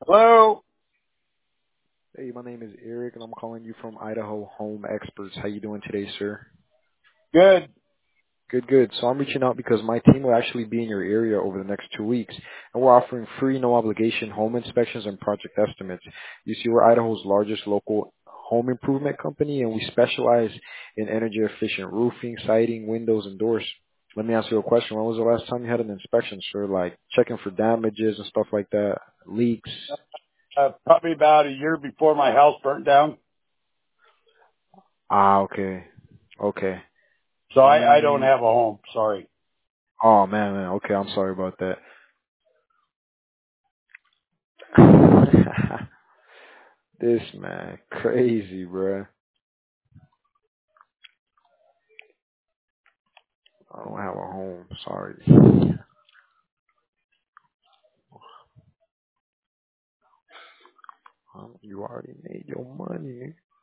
Hello. Hey, my name is Eric, and I'm calling you from Idaho Home Experts. How you doing today, sir? Good. Good, good. So I'm reaching out because my team will actually be in your area over the next 2 weeks, and we're offering free, no obligation home inspections and project estimates. You see, we're Idaho's largest local home improvement company, and we specialize in energy efficient roofing, siding, windows, and doors. Let me ask you a question. When was the last time you had an inspection, sir? Like checking for damages and stuff like that, leaks? Probably about a year before my house burnt down. Ah, okay. Okay. So I don't Mm, have a home. Sorry. oh man. Okay, I'm sorry about that. This man, crazy, bruh. I don't have a home. Sorry. You already made your money.